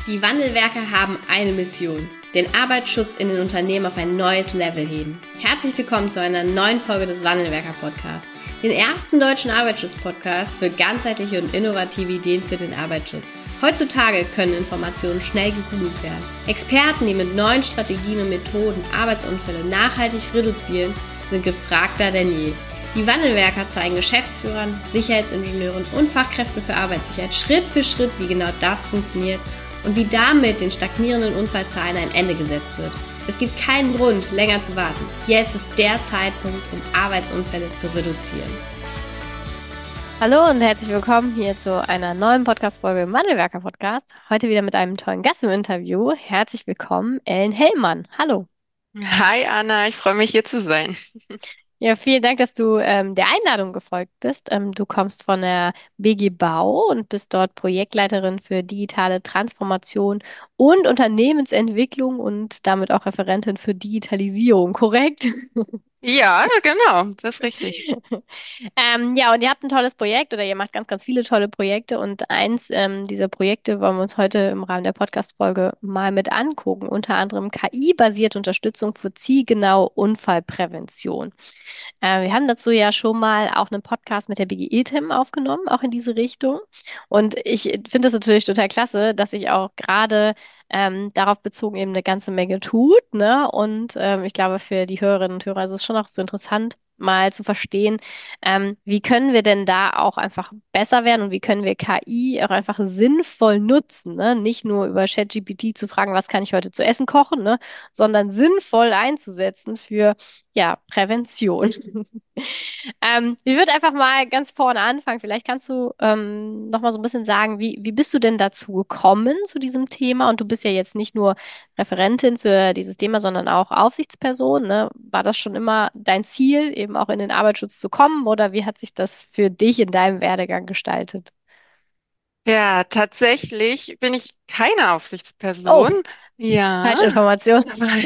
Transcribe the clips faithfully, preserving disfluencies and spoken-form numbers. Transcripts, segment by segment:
Die Wandelwerker haben eine Mission: den Arbeitsschutz in den Unternehmen auf ein neues Level heben. Herzlich willkommen zu einer neuen Folge des Wandelwerker Podcasts, den ersten deutschen Arbeitsschutz-Podcast für ganzheitliche und innovative Ideen für den Arbeitsschutz. Heutzutage können Informationen schnell gegoogelt werden. Experten, die mit neuen Strategien und Methoden Arbeitsunfälle nachhaltig reduzieren, sind gefragter denn je. Die Wandelwerker zeigen Geschäftsführern, Sicherheitsingenieuren und Fachkräften für Arbeitssicherheit Schritt für Schritt, wie genau das funktioniert und wie damit den stagnierenden Unfallzahlen ein Ende gesetzt wird. Es gibt keinen Grund, länger zu warten. Jetzt ist der Zeitpunkt, um Arbeitsunfälle zu reduzieren. Hallo und herzlich willkommen hier zu einer neuen Podcast-Folge im Wandelwerker Podcast. Heute wieder mit einem tollen Gast im Interview. Herzlich willkommen, Ellen Hellmann. Hallo. Hi Anna, ich freue mich hier zu sein. Ja, vielen Dank, dass du ähm, der Einladung gefolgt bist. Ähm, du kommst von der B G Bau und bist dort Projektleiterin für digitale Transformation und Unternehmensentwicklung und damit auch Referentin für Digitalisierung, korrekt? Ja, genau, das ist richtig. Ähm, ja, und ihr habt ein tolles Projekt oder ihr macht ganz, ganz viele tolle Projekte und eins ähm, dieser Projekte wollen wir uns heute im Rahmen der Podcast-Folge mal mit angucken. Unter anderem K I-basierte Unterstützung für zielgenaue Unfallprävention. Äh, wir haben dazu ja schon mal auch einen Podcast mit der B G E-Tim aufgenommen, auch in diese Richtung. Und ich finde es natürlich total klasse, dass sich auch gerade ähm, darauf bezogen eben eine ganze Menge tut, ne? Und ähm, ich glaube, für die Hörerinnen und Hörer ist es schon auch so interessant, mal zu verstehen, ähm, wie können wir denn da auch einfach besser werden und wie können wir K I auch einfach sinnvoll nutzen, ne? Nicht nur über ChatGPT zu fragen, was kann ich heute zu essen kochen, ne? Sondern sinnvoll einzusetzen für ja, Prävention. Ähm, ich würde einfach mal ganz vorne anfangen. Vielleicht kannst du ähm, noch mal so ein bisschen sagen, wie, wie bist du denn dazu gekommen zu diesem Thema? Und du bist ja jetzt nicht nur Referentin für dieses Thema, sondern auch Aufsichtsperson, ne? War das schon immer dein Ziel, eben auch in den Arbeitsschutz zu kommen? Oder wie hat sich das für dich in deinem Werdegang gestaltet? Ja, tatsächlich bin ich keine Oh, Aufsichtsperson. Ja, Falschinformation.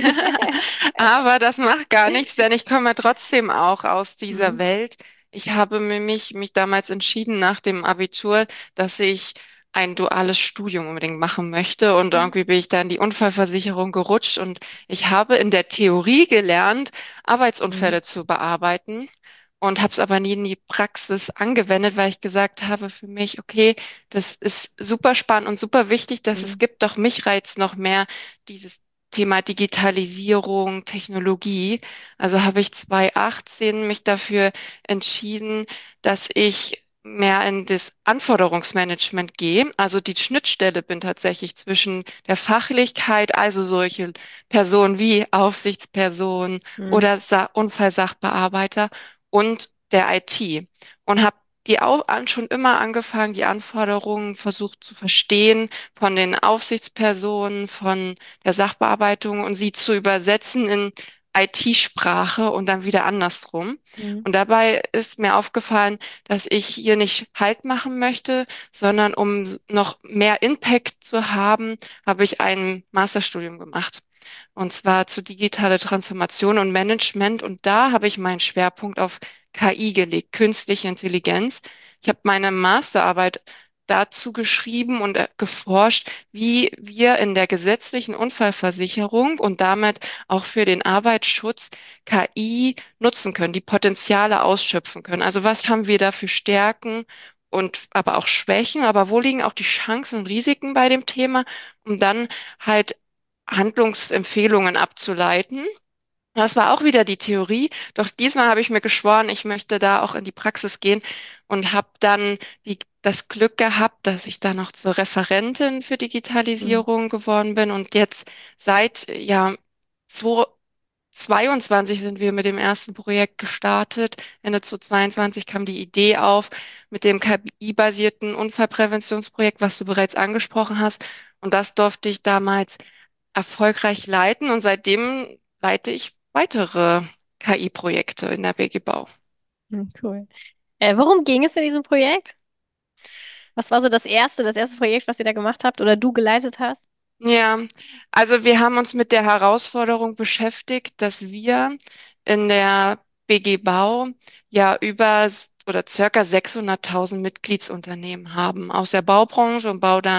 aber das macht gar nichts, denn ich komme trotzdem auch aus dieser Mhm. Welt. Ich habe mich, mich damals entschieden nach dem Abitur, dass ich ein duales Studium unbedingt machen möchte. Und Mhm. irgendwie bin ich da in die Unfallversicherung gerutscht und ich habe in der Theorie gelernt, Mhm. Arbeitsunfälle zu bearbeiten. Und habe es aber nie in die Praxis angewendet, weil ich gesagt habe für mich, okay, das ist super spannend und super wichtig, dass es Mhm. gibt, doch mich reizt noch mehr dieses Thema Digitalisierung, Technologie. Also habe ich zwanzig achtzehn mich dafür entschieden, dass ich mehr in das Anforderungsmanagement gehe. Also die Schnittstelle bin tatsächlich zwischen der Fachlichkeit, also solche Personen wie Aufsichtspersonen Mhm. oder Sa Unfallsachbearbeiter und der I T. Und habe die auch an, schon immer angefangen, die Anforderungen versucht zu verstehen von den Aufsichtspersonen, von der Sachbearbeitung und sie zu übersetzen in I T-Sprache und dann wieder andersrum. Mhm. Und dabei ist mir aufgefallen, dass ich hier nicht Halt machen möchte, sondern um noch mehr Impact zu haben, habe ich ein Masterstudium gemacht. Und zwar zu digitale Transformation und Management. Und da habe ich meinen Schwerpunkt auf K I gelegt, künstliche Intelligenz. Ich habe meine Masterarbeit dazu geschrieben und äh, geforscht, wie wir in der gesetzlichen Unfallversicherung und damit auch für den Arbeitsschutz K I nutzen können, die Potenziale ausschöpfen können. Also was haben wir da für Stärken und aber auch Schwächen, aber wo liegen auch die Chancen und Risiken bei dem Thema, um dann halt Handlungsempfehlungen abzuleiten. Das war auch wieder die Theorie, doch diesmal habe ich mir geschworen, ich möchte da auch in die Praxis gehen und habe dann die, das Glück gehabt, dass ich da noch zur Referentin für Mhm. Digitalisierung geworden bin und jetzt seit ja zwanzig zweiundzwanzig sind wir mit dem ersten Projekt gestartet. Ende zweitausendzweiundzwanzig kam die Idee auf mit dem K I-basierten Unfallpräventionsprojekt, was du bereits angesprochen hast. Und das durfte ich damals erfolgreich leiten und seitdem leite ich weitere K I-Projekte in der B G Bau. Mhm. Cool. Äh, worum ging es in diesem Projekt? Was war so das erste, das erste Projekt, was ihr da gemacht habt oder du geleitet hast? Ja, also wir haben uns mit der Herausforderung beschäftigt, dass wir in der B G Bau ja über s- oder circa sechshunderttausend Mitgliedsunternehmen haben aus der Baubranche und bauen dann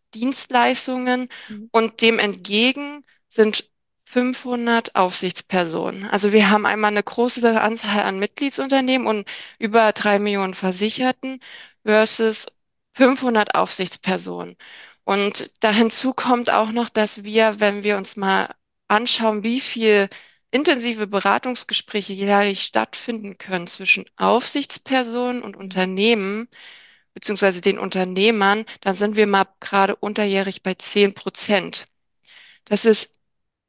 Dienstleistungen Mhm. und dem entgegen sind fünfhundert Aufsichtspersonen. Also wir haben einmal eine große Anzahl an Mitgliedsunternehmen und über drei Millionen Versicherten versus fünfhundert Aufsichtspersonen. Und da hinzu kommt auch noch, dass wir, wenn wir uns mal anschauen, wie viel intensive Beratungsgespräche jährlich stattfinden können zwischen Aufsichtspersonen und Unternehmen, beziehungsweise den Unternehmern, dann sind wir mal gerade unterjährig bei zehn Prozent. Das ist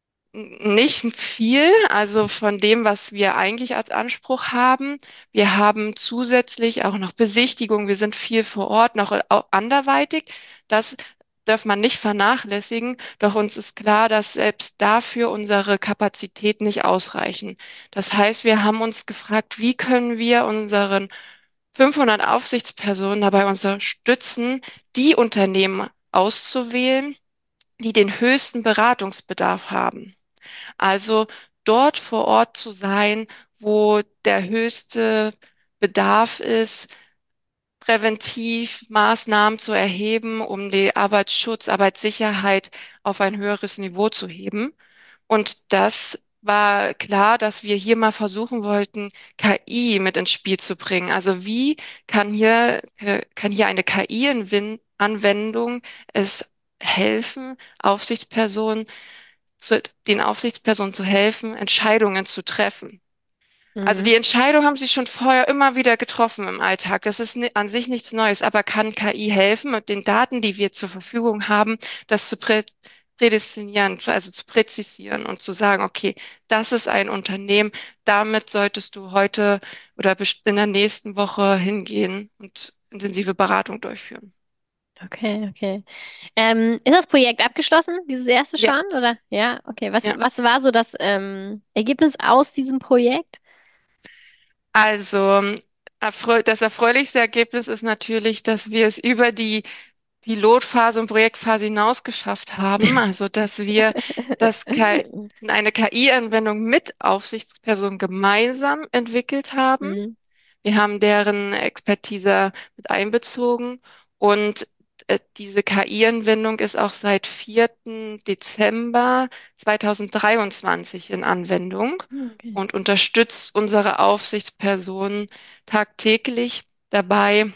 n- nicht viel, also von dem, was wir eigentlich als Anspruch haben. Wir haben zusätzlich auch noch Besichtigungen. Wir sind viel vor Ort, noch au- anderweitig. Das darf man nicht vernachlässigen. Doch uns ist klar, dass selbst dafür unsere Kapazitäten nicht ausreichen. Das heißt, wir haben uns gefragt, wie können wir unseren fünfhundert Aufsichtspersonen dabei unterstützen, die Unternehmen auszuwählen, die den höchsten Beratungsbedarf haben. Also dort vor Ort zu sein, wo der höchste Bedarf ist, präventiv Maßnahmen zu erheben, um die Arbeitsschutz, Arbeitssicherheit auf ein höheres Niveau zu heben. Und das war klar, dass wir hier mal versuchen wollten, K I mit ins Spiel zu bringen. Also wie kann hier, äh, kann hier eine K I-Anwendung es helfen, Aufsichtspersonen zu, den Aufsichtspersonen zu helfen, Entscheidungen zu treffen? Also Mhm. die Entscheidung haben sie schon vorher immer wieder getroffen im Alltag. Das ist ni- an sich nichts Neues, aber kann K I helfen, mit den Daten, die wir zur Verfügung haben, das zu prä prädestinieren, also zu präzisieren und zu sagen, okay, das ist ein Unternehmen, damit solltest du heute oder best- in der nächsten Woche hingehen und intensive Beratung durchführen. Okay, okay. Ähm, ist das Projekt abgeschlossen, dieses erste Ja, schon, oder? Ja, okay. Was, ja. was war so das ähm, Ergebnis aus diesem Projekt? Also erfreu das erfreulichste Ergebnis ist natürlich, dass wir es über die Pilotphase und Projektphase hinaus geschafft haben. Also, dass wir das K I, eine K I-Anwendung mit Aufsichtspersonen gemeinsam entwickelt haben. Mhm. Wir haben deren Expertise mit einbezogen und äh, diese K I-Anwendung ist auch seit vierten Dezember zweitausenddreiundzwanzig in Anwendung Okay. und unterstützt unsere Aufsichtspersonen tagtäglich dabei,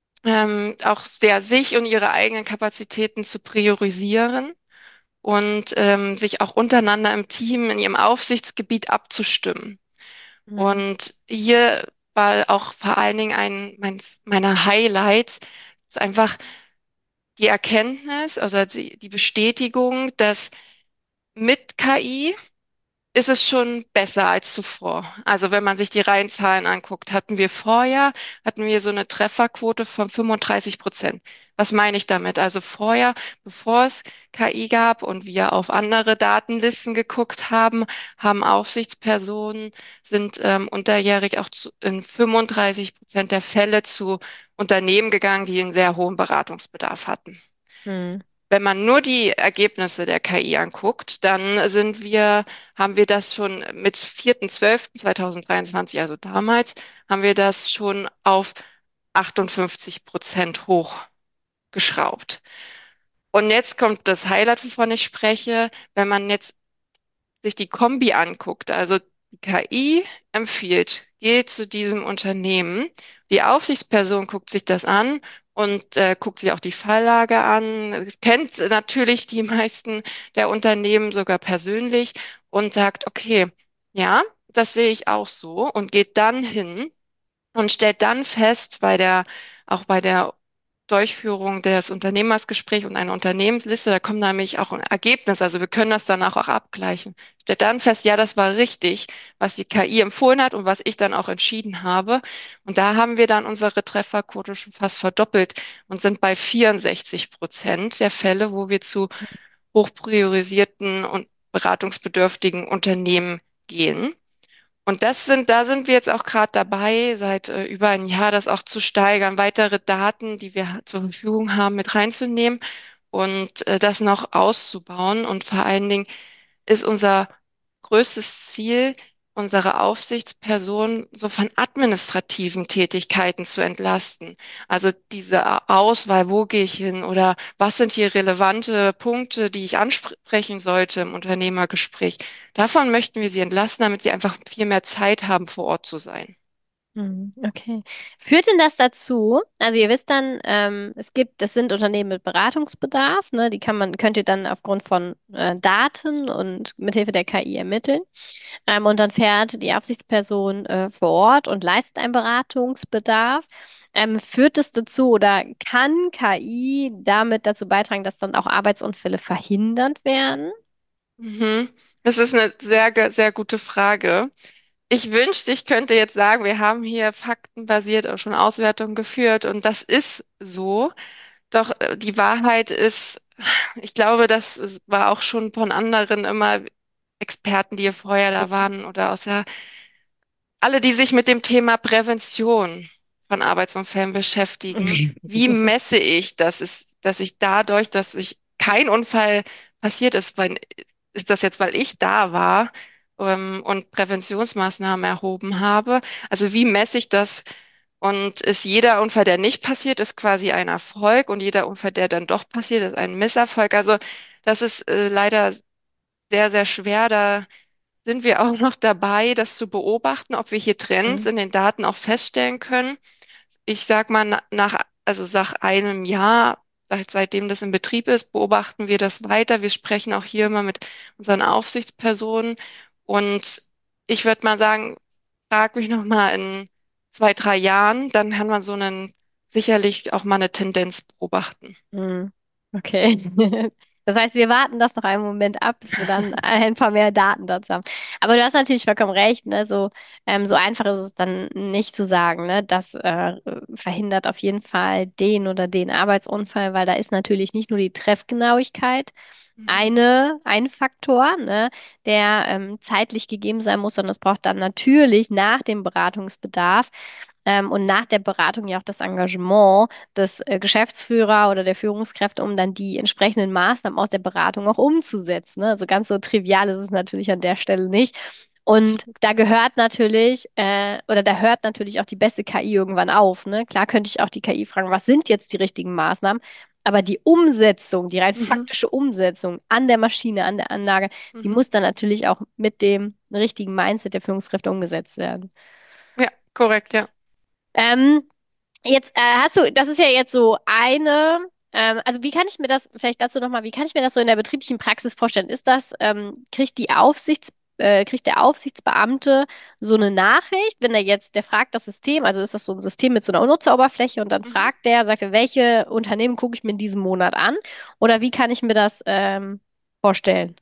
ähm, auch sehr sich und ihre eigenen Kapazitäten zu priorisieren und ähm, sich auch untereinander im Team in ihrem Aufsichtsgebiet abzustimmen. Mhm. Und hier war auch vor allen Dingen ein meins, meiner Highlights ist einfach die Erkenntnis, also die, die Bestätigung, dass mit K I ist es schon besser als zuvor. Also wenn man sich die reinen Zahlen anguckt, hatten wir vorher, hatten wir so eine Trefferquote von fünfunddreißig Prozent. Was meine ich damit? Also vorher, bevor es K I gab und wir auf andere Datenlisten geguckt haben, haben Aufsichtspersonen, sind ähm, unterjährig auch zu, in fünfunddreißig Prozent der Fälle zu Unternehmen gegangen, die einen sehr hohen Beratungsbedarf hatten. Mhm. Wenn man nur die Ergebnisse der K I anguckt, dann sind wir, haben wir das schon mit vierten zwölften zweitausenddreiundzwanzig, also damals, haben wir das schon auf achtundfünfzig Prozent hochgeschraubt. Und jetzt kommt das Highlight, wovon ich spreche. Wenn man jetzt sich die Kombi anguckt, also die K I empfiehlt, geht zu diesem Unternehmen. Die Aufsichtsperson guckt sich das an und äh, guckt sich auch die Falllage an, kennt natürlich die meisten der Unternehmen sogar persönlich und sagt, okay, ja, das sehe ich auch so und geht dann hin und stellt dann fest, bei der, auch bei der Durchführung des Unternehmersgesprächs und einer Unternehmensliste, da kommt nämlich auch ein Ergebnis, also wir können das danach auch abgleichen. Stellt dann fest, ja, das war richtig, was die K I empfohlen hat und was ich dann auch entschieden habe. Und da haben wir dann unsere Trefferquote schon fast verdoppelt und sind bei vierundsechzig Prozent der Fälle, wo wir zu hochpriorisierten und beratungsbedürftigen Unternehmen gehen. Und das sind, da sind wir jetzt auch gerade dabei, seit äh, über ein Jahr das auch zu steigern, weitere Daten, die wir ha- zur Verfügung haben, mit reinzunehmen und äh, das noch auszubauen. Und vor allen Dingen ist unser größtes Ziel, unsere Aufsichtsperson so von administrativen Tätigkeiten zu entlasten. Also diese Auswahl, wo gehe ich hin oder was sind hier relevante Punkte, die ich ansprechen sollte im Unternehmergespräch. Davon möchten wir sie entlasten, damit sie einfach viel mehr Zeit haben, vor Ort zu sein. Hm, okay. Führt denn das dazu? Also ihr wisst dann, ähm, es gibt, das sind Unternehmen mit Beratungsbedarf, ne? Die kann man, könnt ihr dann aufgrund von äh, Daten und mithilfe der K I ermitteln. Ähm, und dann fährt die Aufsichtsperson äh, vor Ort und leistet einen Beratungsbedarf. Ähm, führt es dazu oder kann K I damit dazu beitragen, dass dann auch Arbeitsunfälle verhindert werden? Mhm. Das ist eine sehr, ge- sehr gute Frage. Ich wünschte, ich könnte jetzt sagen, wir haben hier faktenbasiert auch schon Auswertungen geführt und das ist so. Doch äh, die Wahrheit ist, ich glaube, das ist- war auch schon von anderen immer Experten, die hier vorher da waren oder aus der, alle, die sich mit dem Thema Prävention von Arbeitsunfällen beschäftigen. Wie messe ich, dass es, dass ich dadurch, dass ich kein Unfall passiert ist, weil, ist das jetzt, weil ich da war, ähm, und Präventionsmaßnahmen erhoben habe? Also wie messe ich das? Und ist jeder Unfall, der nicht passiert, ist quasi ein Erfolg und jeder Unfall, der dann doch passiert, ist ein Misserfolg. Also das ist äh, leider sehr, sehr schwer. Da sind wir auch noch dabei, das zu beobachten, ob wir hier Trends Mhm. in den Daten auch feststellen können. Ich sag mal, na- nach, also nach einem Jahr, seit- seitdem das in Betrieb ist, beobachten wir das weiter. Wir sprechen auch hier immer mit unseren Aufsichtspersonen. Und ich würde mal sagen, frag mich noch mal in zwei, drei Jahren, dann kann man so einen sicherlich auch mal eine Tendenz beobachten. Hm, okay. Das heißt, wir warten das noch einen Moment ab, bis wir dann ein paar mehr Daten dazu haben. Aber du hast natürlich vollkommen recht, ne? So, ähm, so einfach ist es dann nicht zu sagen, ne? Das äh, verhindert auf jeden Fall den oder den Arbeitsunfall, weil da ist natürlich nicht nur die Treffgenauigkeit Mhm. eine, ein Faktor, ne? Der ähm, zeitlich gegeben sein muss, sondern es braucht dann natürlich nach dem Beratungsbedarf ähm, und nach der Beratung ja auch das Engagement des äh, Geschäftsführer oder der Führungskräfte, um dann die entsprechenden Maßnahmen aus der Beratung auch umzusetzen. Ne? Also ganz so trivial ist es natürlich an der Stelle nicht. Und da gehört natürlich, äh, oder da hört natürlich auch die beste K I irgendwann auf. Ne? Klar könnte ich auch die K I fragen, was sind jetzt die richtigen Maßnahmen? Aber die Umsetzung, die rein Mhm. faktische Umsetzung an der Maschine, an der Anlage, die Mhm. muss dann natürlich auch mit dem richtigen Mindset der Führungskräfte umgesetzt werden. Ja, korrekt, ja. Ähm, Jetzt äh, hast du, das ist ja jetzt so eine, ähm, also wie kann ich mir das, vielleicht dazu nochmal, wie kann ich mir das so in der betrieblichen Praxis vorstellen? Ist das, ähm, kriegt die Aufsichts, äh, kriegt der Aufsichtsbeamte so eine Nachricht, wenn er jetzt, der fragt das System, also ist das so ein System mit so einer Nutzeroberfläche und dann Mhm. fragt der, sagt er, welche Unternehmen gucke ich mir in diesem Monat an? Oder wie kann ich mir das ähm, vorstellen?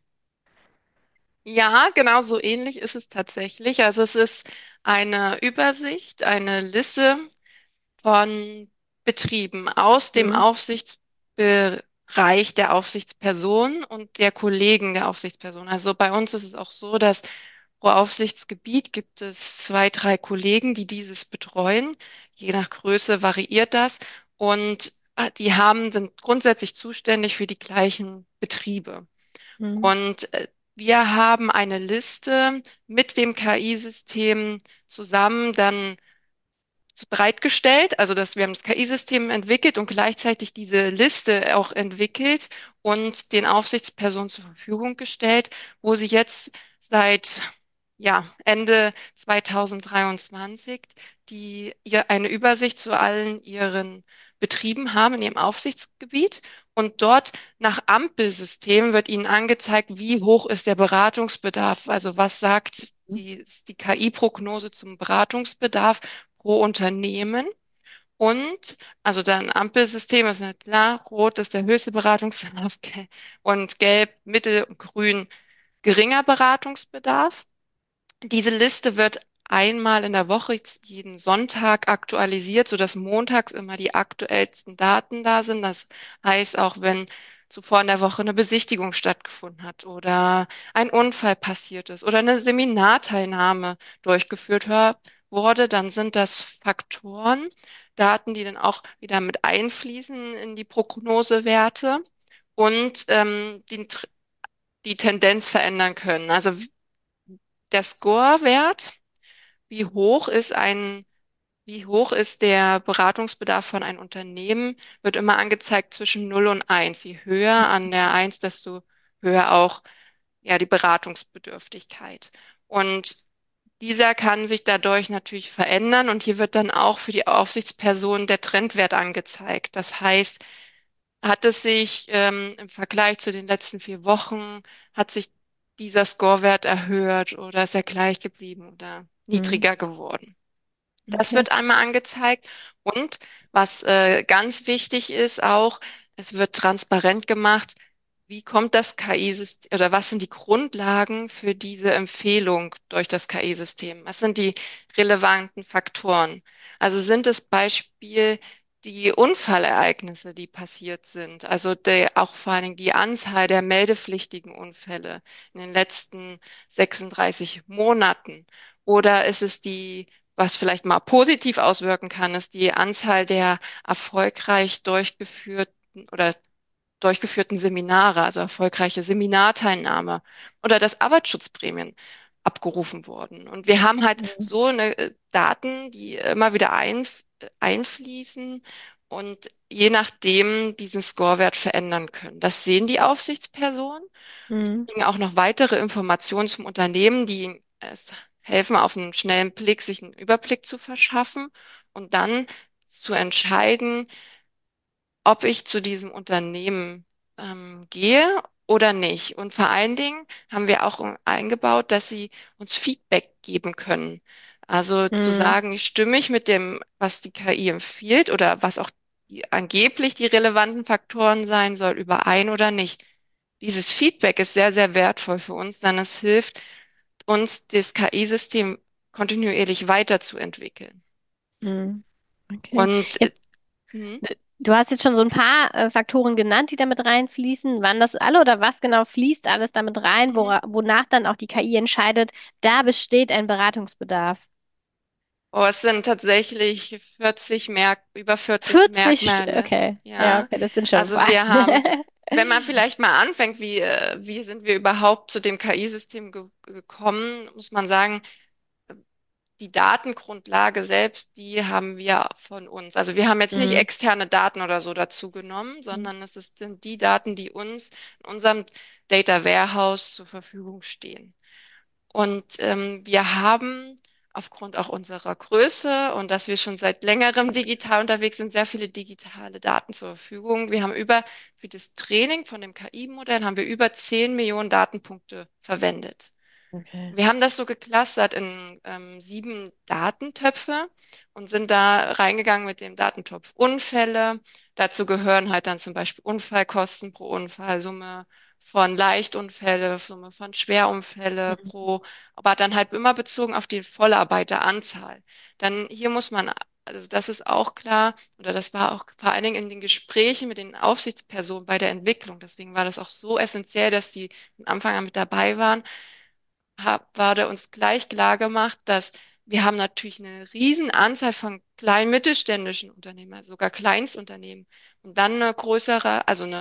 Ja, genau so ähnlich ist es tatsächlich. Also es ist eine Übersicht, eine Liste von Betrieben aus dem Mhm. Aufsichtsbereich der Aufsichtsperson und der Kollegen der Aufsichtsperson. Also bei uns ist es auch so, dass pro Aufsichtsgebiet gibt es zwei, drei Kollegen, die dieses betreuen. Je nach Größe variiert das. Und äh, die haben, sind grundsätzlich zuständig für die gleichen Betriebe. Mhm. Und äh, wir haben eine Liste mit dem K I-System zusammen dann so bereitgestellt, also dass wir haben das K I-System entwickelt und gleichzeitig diese Liste auch entwickelt und den Aufsichtspersonen zur Verfügung gestellt, wo sie jetzt seit ja, Ende zweitausenddreiundzwanzig die ihr eine Übersicht zu allen ihren Betrieben haben in ihrem Aufsichtsgebiet und dort nach Ampelsystem wird ihnen angezeigt, wie hoch ist der Beratungsbedarf, also was sagt die, die K I-Prognose zum Beratungsbedarf pro Unternehmen. Und, also dann Ampelsystem ist nicht klar, rot ist der höchste Beratungsbedarf ge- und gelb, mittel und grün geringer Beratungsbedarf. Diese Liste wird einmal in der Woche, jeden Sonntag aktualisiert, sodass montags immer die aktuellsten Daten da sind. Das heißt, auch wenn zuvor in der Woche eine Besichtigung stattgefunden hat oder ein Unfall passiert ist oder eine Seminarteilnahme durchgeführt hör- wurde, dann sind das Faktoren, Daten, die dann auch wieder mit einfließen in die Prognosewerte und ähm, die, die Tendenz verändern können. Also der Score-Wert, wie hoch ist ein, wie hoch ist der Beratungsbedarf von einem Unternehmen, wird immer angezeigt zwischen null und eins. Je höher an der eins, desto höher auch ja, die Beratungsbedürftigkeit. Und dieser kann sich dadurch natürlich verändern und hier wird dann auch für die Aufsichtsperson der Trendwert angezeigt. Das heißt, hat es sich ähm, im Vergleich zu den letzten vier Wochen, hat sich dieser Scorewert erhöht oder ist er gleich geblieben oder Mhm. niedriger geworden? Das Okay. wird einmal angezeigt. Und was äh, ganz wichtig ist auch, es wird transparent gemacht, wie kommt das K I-System oder was sind die Grundlagen für diese Empfehlung durch das K I-System? Was sind die relevanten Faktoren? Also sind es Beispiel die Unfallereignisse, die passiert sind, also der, auch vor allen Dingen die Anzahl der meldepflichtigen Unfälle in den letzten sechsunddreißig Monaten? Oder ist es die, was vielleicht mal positiv auswirken kann, ist die Anzahl der erfolgreich durchgeführten oder durchgeführten Seminare, also erfolgreiche Seminarteilnahme oder dass Arbeitsschutzprämien abgerufen wurden. Und wir haben halt Mhm. so eine äh, Daten, die immer wieder einf einfließen und je nachdem diesen Scorewert verändern können. Das sehen die Aufsichtspersonen. Sie Mhm. kriegen auch noch weitere Informationen zum Unternehmen, die ihnen es helfen, auf einen schnellen Blick sich einen Überblick zu verschaffen und dann zu entscheiden, ob ich zu diesem Unternehmen ähm, gehe oder nicht. Und vor allen Dingen haben wir auch eingebaut, dass sie uns Feedback geben können. Also zu Mhm. sagen, stimme ich mit dem, was die K I empfiehlt oder was auch die, angeblich die relevanten Faktoren sein soll, überein oder nicht. Dieses Feedback ist sehr, sehr wertvoll für uns, denn es hilft uns, das K I-System kontinuierlich weiterzuentwickeln. Mhm. Okay. Und äh, Jetzt, hm, du hast jetzt schon so ein paar äh, Faktoren genannt, die damit reinfließen. Waren das alle oder was genau fließt alles damit rein, mhm. wora, wonach dann auch die K I entscheidet, da besteht ein Beratungsbedarf? Oh, es sind tatsächlich vierzig Merk über vierzig vierzig, St- Merkmale. okay. Ja, Ja, okay, das sind schon ein also paar. wir haben, wenn man vielleicht mal anfängt, wie, äh, wie sind wir überhaupt zu dem K I-System ge gekommen, muss man sagen, die Datengrundlage selbst, die haben wir von uns. Also wir haben jetzt nicht Mhm. externe Daten oder so dazu genommen, sondern es ist- sind die Daten, die uns in unserem Data Warehouse zur Verfügung stehen. Und ähm, wir haben aufgrund auch unserer Größe und dass wir schon seit längerem digital unterwegs sind, sehr viele digitale Daten zur Verfügung. Wir haben über, für das Training von dem K I-Modell haben wir über zehn Millionen Datenpunkte verwendet. Okay. Wir haben das so geclustert in ähm, sieben Datentöpfe und sind da reingegangen mit dem Datentopf Unfälle. Dazu gehören halt dann zum Beispiel Unfallkosten pro Unfall, Summe von Leichtunfälle, Summe von Schwerunfälle Mhm. pro, aber dann halt immer bezogen auf die Vollarbeiteranzahl. Dann hier muss man, also das ist auch klar, oder das war auch vor allen Dingen in den Gesprächen mit den Aufsichtspersonen bei der Entwicklung. Deswegen war das auch so essentiell, dass die von Anfang an mit dabei waren hab, wurde uns gleich klar gemacht, dass wir haben natürlich eine riesen Anzahl von kleinen mittelständischen Unternehmen, also sogar Kleinstunternehmen und dann eine größere, also eine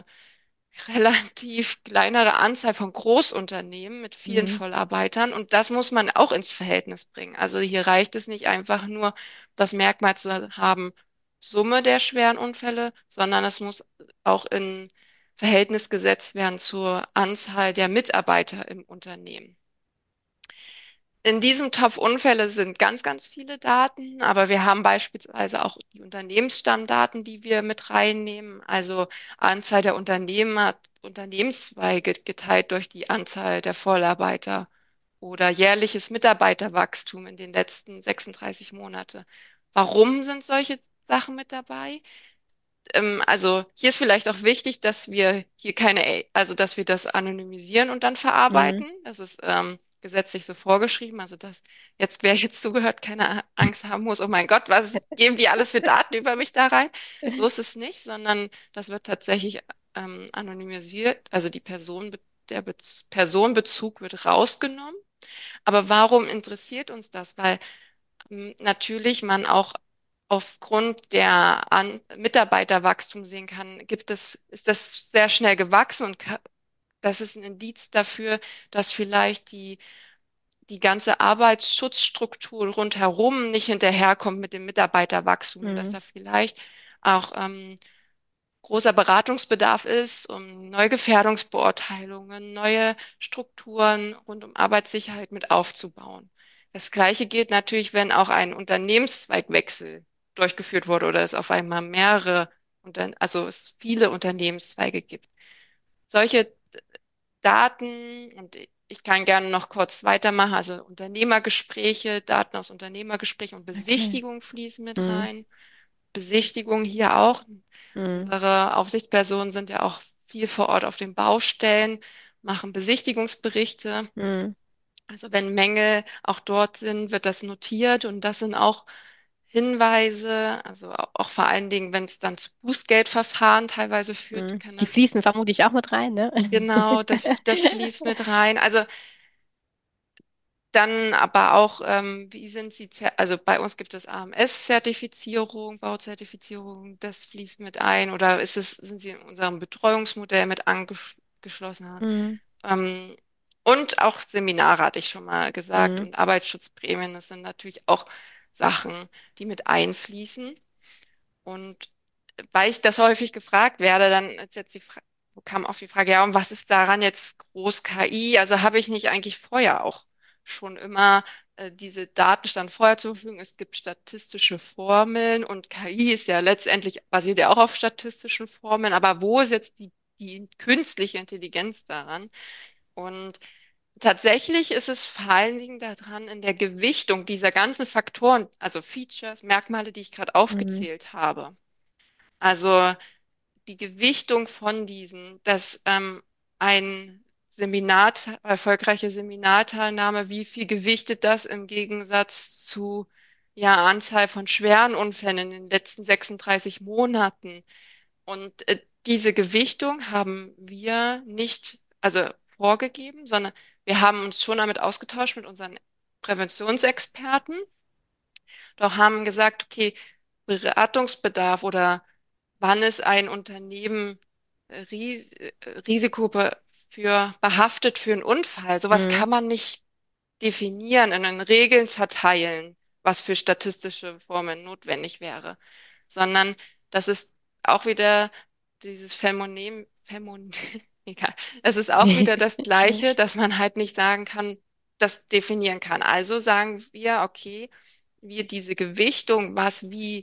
relativ kleinere Anzahl von Großunternehmen mit vielen Mhm. Vollarbeitern und das muss man auch ins Verhältnis bringen. Also hier reicht es nicht einfach nur, das Merkmal zu haben, Summe der schweren Unfälle, sondern es muss auch in Verhältnis gesetzt werden zur Anzahl der Mitarbeiter im Unternehmen. In diesem Topf Unfälle sind ganz, ganz viele Daten, aber wir haben beispielsweise auch die Unternehmensstammdaten, die wir mit reinnehmen, also Anzahl der Unternehmer, Unternehmenszweige geteilt durch die Anzahl der Vollarbeiter oder jährliches Mitarbeiterwachstum in den letzten sechsunddreißig Monate. Warum sind solche Sachen mit dabei? Ähm, also hier ist vielleicht auch wichtig, dass wir hier keine, A- also dass wir das anonymisieren und dann Mhm. verarbeiten. Das ist ähm, gesetzlich so vorgeschrieben. Also dass jetzt, wer jetzt zugehört, keine Angst haben muss, oh mein Gott, was geben die alles für Daten über mich da rein? So ist es nicht, sondern das wird tatsächlich ähm, anonymisiert. Also die Person, der Bez Personenbezug wird rausgenommen. Aber warum interessiert uns das? Weil ähm, natürlich man auch aufgrund der An Mitarbeiterwachstum sehen kann, gibt es, ist das sehr schnell gewachsen und ka- das ist ein Indiz dafür, dass vielleicht die die ganze Arbeitsschutzstruktur rundherum nicht hinterherkommt mit dem Mitarbeiterwachstum, dass Mhm. da vielleicht auch ähm, großer Beratungsbedarf ist, um neue Gefährdungsbeurteilungen, neue Strukturen rund um Arbeitssicherheit mit aufzubauen. Das Gleiche gilt natürlich, wenn auch ein Unternehmenszweigwechsel durchgeführt wurde oder es auf einmal mehrere, Unter- also es viele Unternehmenszweige gibt. Solche Daten, und ich kann gerne noch kurz weitermachen, also Unternehmergespräche, Daten aus Unternehmergesprächen und Okay. Besichtigungen fließen mit Mhm. rein. Besichtigung hier auch. Mhm. Unsere Aufsichtspersonen sind ja auch viel vor Ort auf den Baustellen, machen Besichtigungsberichte. Mhm. Also wenn Mängel auch dort sind, wird das notiert und das sind auch Hinweise, also auch vor allen Dingen, wenn es dann zu Bußgeldverfahren teilweise führt, Mhm. kann Die das fließen vermutlich auch mit rein, ne? genau, das, das fließt mit rein. Also dann aber auch, ähm, wie sind Sie, zer- also bei uns gibt es A M S-Zertifizierung, Bauzertifizierung, das fließt mit ein oder ist es, sind Sie in unserem Betreuungsmodell mit angeschlossen? Mhm. Ähm, und auch Seminare hatte ich schon mal gesagt Mhm. und Arbeitsschutzprämien, das sind natürlich auch Sachen, die mit einfließen. Und weil ich das häufig gefragt werde, dann ist jetzt die Frage, kam auch die Frage, ja, und was ist daran jetzt groß K I? Also habe ich nicht eigentlich vorher auch schon immer äh, diese Datenstand vorher zur Verfügung? Es gibt statistische Formeln und K I ist ja letztendlich, basiert ja auch auf statistischen Formeln, aber wo ist jetzt die, die künstliche Intelligenz daran? Und tatsächlich ist es vor allen Dingen daran in der Gewichtung dieser ganzen Faktoren, also Features, Merkmale, die ich gerade Mhm. aufgezählt habe. Also die Gewichtung von diesen, dass ähm, ein Seminar, erfolgreiche Seminarteilnahme, wie viel gewichtet das im Gegensatz zu ja, Anzahl von schweren Unfällen in den letzten sechsunddreißig Monaten? Und äh, diese Gewichtung haben wir nicht, also vorgegeben, sondern wir haben uns schon damit ausgetauscht mit unseren Präventionsexperten, doch haben gesagt, okay, Beratungsbedarf oder wann ist ein Unternehmen äh, Ris äh, Risiko be- für behaftet für einen Unfall? Sowas Mhm. kann man nicht definieren, in den Regeln zerteilen, was für statistische Formeln notwendig wäre, sondern das ist auch wieder dieses Phänomen, Phänomen, egal, es ist auch wieder das Gleiche, dass man halt nicht sagen kann, das definieren kann. Also sagen wir, okay, wir diese Gewichtung, was wie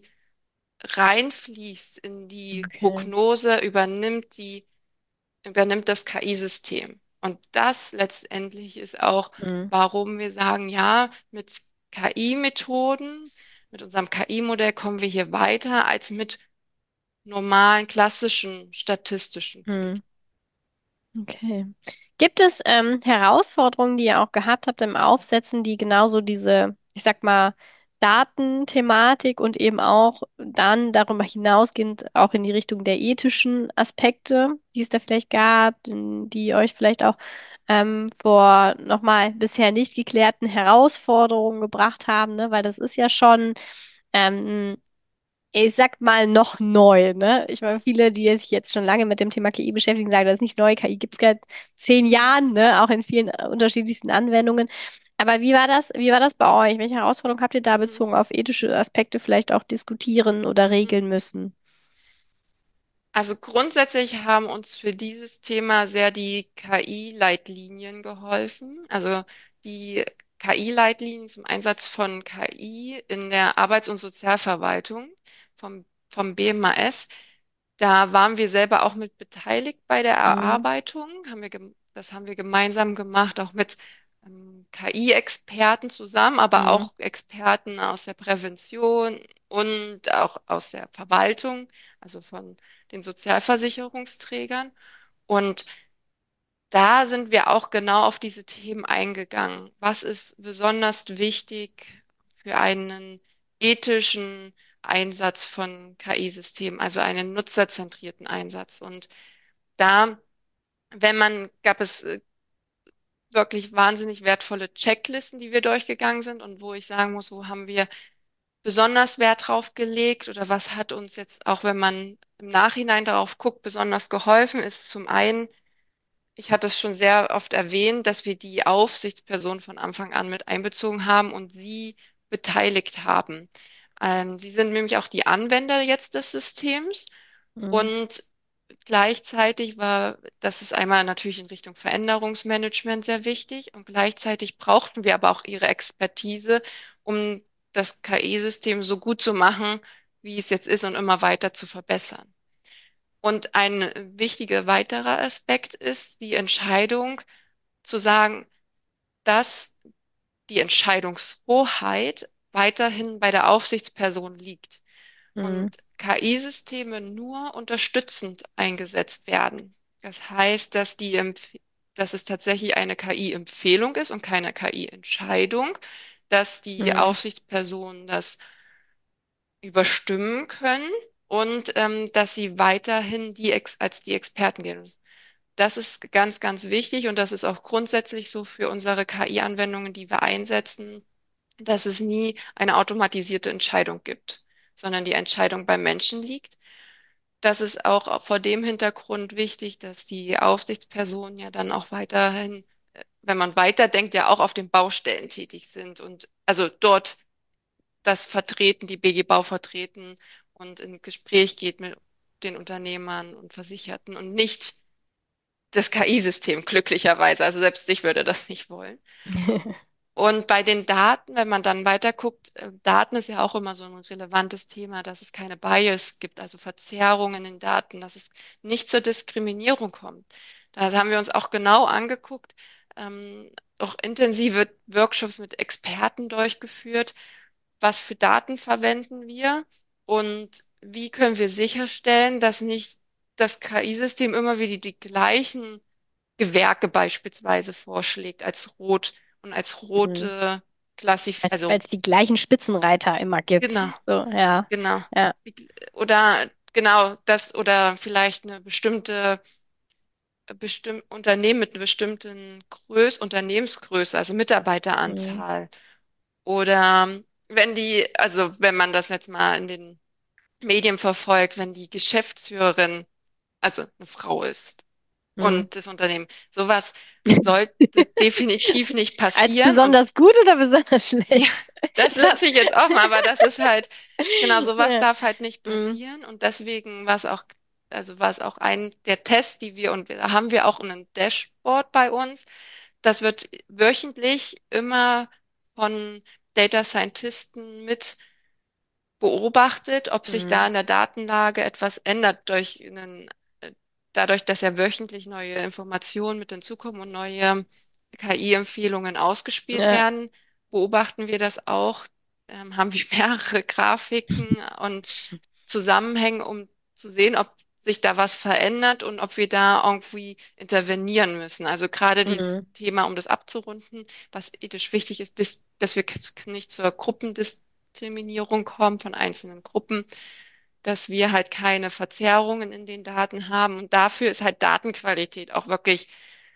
reinfließt in die Okay. Prognose, übernimmt die, übernimmt das K I-System. Und das letztendlich ist auch, Mhm. warum wir sagen, ja, mit K I-Methoden, mit unserem K I-Modell kommen wir hier weiter als mit normalen, klassischen, statistischen Mhm. Methoden. Okay. Gibt es ähm, Herausforderungen, die ihr auch gehabt habt im Aufsetzen, die genauso diese, ich sag mal, Datenthematik und eben auch dann darüber hinausgehend auch in die Richtung der ethischen Aspekte, die es da vielleicht gab, die euch vielleicht auch ähm, vor nochmal bisher nicht geklärten Herausforderungen gebracht haben, ne? Weil das ist ja schon ähm, ich sag mal, noch neu, ne? Ich meine, viele, die sich jetzt schon lange mit dem Thema K I beschäftigen, sagen, das ist nicht neu. K I gibt es seit zehn Mhm. Jahren, ne? Auch in vielen äh, unterschiedlichsten Anwendungen. Aber wie war das, wie war das bei euch? Welche Herausforderungen habt ihr da Mhm. bezogen auf ethische Aspekte vielleicht auch diskutieren oder Mhm. regeln müssen? Also grundsätzlich haben uns für dieses Thema sehr die K I-Leitlinien geholfen. Also die K I-Leitlinien zum Einsatz von K I in der Arbeits- und Sozialverwaltung vom, vom B M A S. Da waren wir selber auch mit beteiligt bei der Mhm. Erarbeitung. Haben wir, gem- das haben wir gemeinsam gemacht, auch mit ähm, K I-Experten zusammen, aber Mhm. auch Experten aus der Prävention und auch aus der Verwaltung, also von den Sozialversicherungsträgern. Und da sind wir auch genau auf diese Themen eingegangen. Was ist besonders wichtig für einen ethischen Einsatz von K I-Systemen, also einen nutzerzentrierten Einsatz? Und da, wenn man, gab es äh, wirklich wahnsinnig wertvolle Checklisten, die wir durchgegangen sind und wo ich sagen muss, wo haben wir besonders Wert drauf gelegt oder was hat uns jetzt, auch wenn man im Nachhinein darauf guckt, besonders geholfen, ist zum einen ich hatte es schon sehr oft erwähnt, dass wir die Aufsichtsperson von Anfang an mit einbezogen haben und sie beteiligt haben. Ähm, sie sind nämlich auch die Anwender jetzt des Systems Mhm. und gleichzeitig war, das ist einmal natürlich in Richtung Veränderungsmanagement sehr wichtig und gleichzeitig brauchten wir aber auch ihre Expertise, um das K I-System so gut zu machen, wie es jetzt ist und immer weiter zu verbessern. Und ein wichtiger weiterer Aspekt ist die Entscheidung zu sagen, dass die Entscheidungshoheit weiterhin bei der Aufsichtsperson liegt und Mhm. K I-Systeme nur unterstützend eingesetzt werden. Das heißt, dass die, Empf- dass es tatsächlich eine K I-Empfehlung ist und keine K I-Entscheidung, dass die Mhm. Aufsichtspersonen das überstimmen können und ähm, dass sie weiterhin die Ex als die Experten gehen. Das ist ganz, ganz wichtig und das ist auch grundsätzlich so für unsere K I-Anwendungen, die wir einsetzen, dass es nie eine automatisierte Entscheidung gibt, sondern die Entscheidung beim Menschen liegt. Das ist auch vor dem Hintergrund wichtig, dass die Aufsichtspersonen ja dann auch weiterhin, äh, wenn man weiterdenkt, ja auch auf den Baustellen tätig sind und also dort das vertreten, die B G Bau vertreten und in Gespräch geht mit den Unternehmern und Versicherten und nicht das K I-System, glücklicherweise. Also selbst ich würde das nicht wollen. Und bei den Daten, wenn man dann weiter guckt, äh, Daten ist ja auch immer so ein relevantes Thema, dass es keine Bias gibt, also Verzerrungen in Daten, dass es nicht zur Diskriminierung kommt. Da haben wir uns auch genau angeguckt, ähm, auch intensive Workshops mit Experten durchgeführt. Was für Daten verwenden wir und wie können wir sicherstellen, dass nicht das K I-System immer wieder die gleichen Gewerke beispielsweise vorschlägt als rot und als Mhm. rote Klassif, Weil also es die gleichen Spitzenreiter immer gibt. genau, So, ja. genau. Ja. Die- Oder genau das oder vielleicht eine bestimmte bestimm Unternehmen mit einer bestimmten Größ Unternehmensgröße, also Mhm. Mitarbeiteranzahl. Oder wenn die, also wenn man das jetzt mal in den Medien verfolgt, wenn die Geschäftsführerin, also eine Frau ist Mhm. und das Unternehmen, sowas sollte definitiv nicht Als passieren. Und besonders gut oder besonders ja, schlecht? das lasse ich jetzt offen, aber das ist halt, genau, sowas Ja. darf halt nicht Mhm. passieren. Und deswegen war es auch, also war es auch ein der Tests, die wir, und da haben wir auch ein Dashboard bei uns. Das wird wöchentlich immer von Data Scientisten mit beobachtet, ob sich da Mhm. in der Datenlage etwas ändert durch einen, äh, dadurch, dass ja wöchentlich neue Informationen mit hinzukommen und neue K I-Empfehlungen ausgespielt Ja. werden, beobachten wir das auch, ähm, haben wir mehrere Grafiken und Zusammenhänge, um zu sehen, ob sich da was verändert und ob wir da irgendwie intervenieren müssen. Also gerade dieses Mhm. Thema, um das abzurunden, was ethisch wichtig ist, dass, dass wir nicht zur Gruppendiskriminierung kommen von einzelnen Gruppen, dass wir halt keine Verzerrungen in den Daten haben. Und dafür ist halt Datenqualität auch wirklich